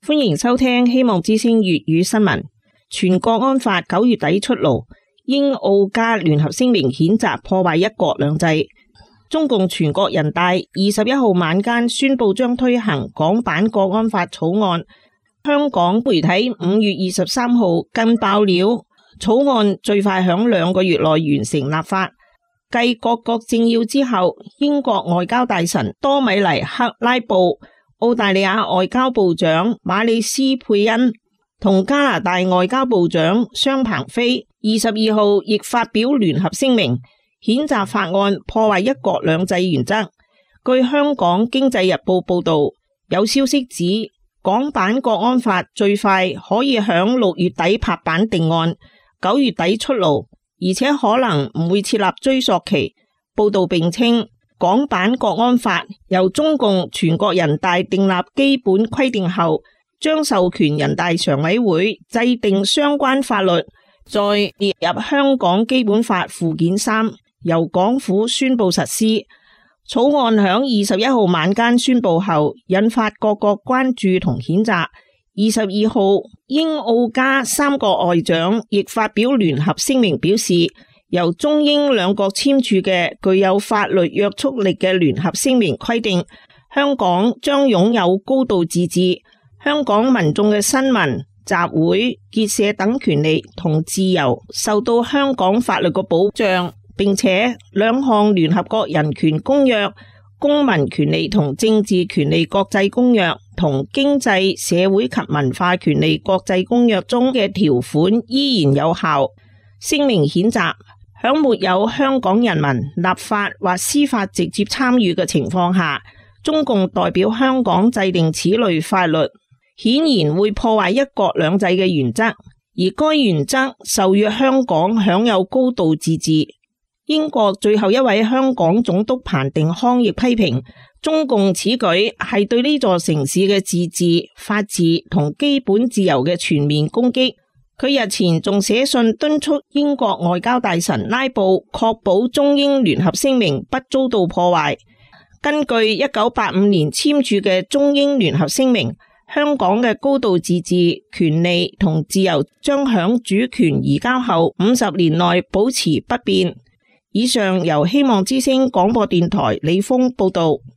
歡迎收聽希望之聲粵語新聞。全國安法9月底出爐，英澳加聯合聲明譴責破壞一國兩制。中共全國人大21號晚間宣布將推行港版國安法草案。香港媒體5月23號更爆料，草案最快響2個月內完成立法。繼各國政要之後，英國外交大臣多米尼克拉布、澳大利亞外交部長馬里斯佩恩同加拿大外交部長商鵬飛22號亦發表聯合聲明，譴責法案破壞一國兩制原則。據香港經濟日報報道，有消息指港版國安法最快可以響6月底拍板定案，9月底出爐，而且可能唔會設立追溯期。報道並稱，港版國安法由中共全國人大訂立基本規定後，將授權人大常委會制定相關法律，再列入香港基本法附件3，由港府宣布實施。草案響21號晚間宣布後，引發各國關注同譴責。22號，英澳加3個外長亦發表聯合聲明，表示由中英兩國簽署嘅具有法律約束力嘅聯合聲明規定，香港將擁有高度自治，香港民眾嘅新聞、集會、結社等權利同自由受到香港法律嘅保障，並且2項聯合國人權公約、公民權利同政治權利國際公約同經濟社會及文化權利國際公約中嘅條款依然有效。聲明譴責響沒有香港人民立法或司法直接參與嘅情況下，中共代表香港制定此類法律，顯然會破壞一國兩制嘅原則，而該原則授予香港享有高度自治。英國最後一位香港總督彭定康亦批評中共此舉係對呢座城市嘅自治、法治同基本自由嘅全面攻擊。佢日前仲寫信敦促英國外交大臣拉布確保中英聯合聲明不遭到破壞。根據1985年簽署嘅中英聯合聲明，香港嘅高度自治、權利同自由將響主權移交後50年內保持不變。以上由希望之聲廣播電台李峰報道。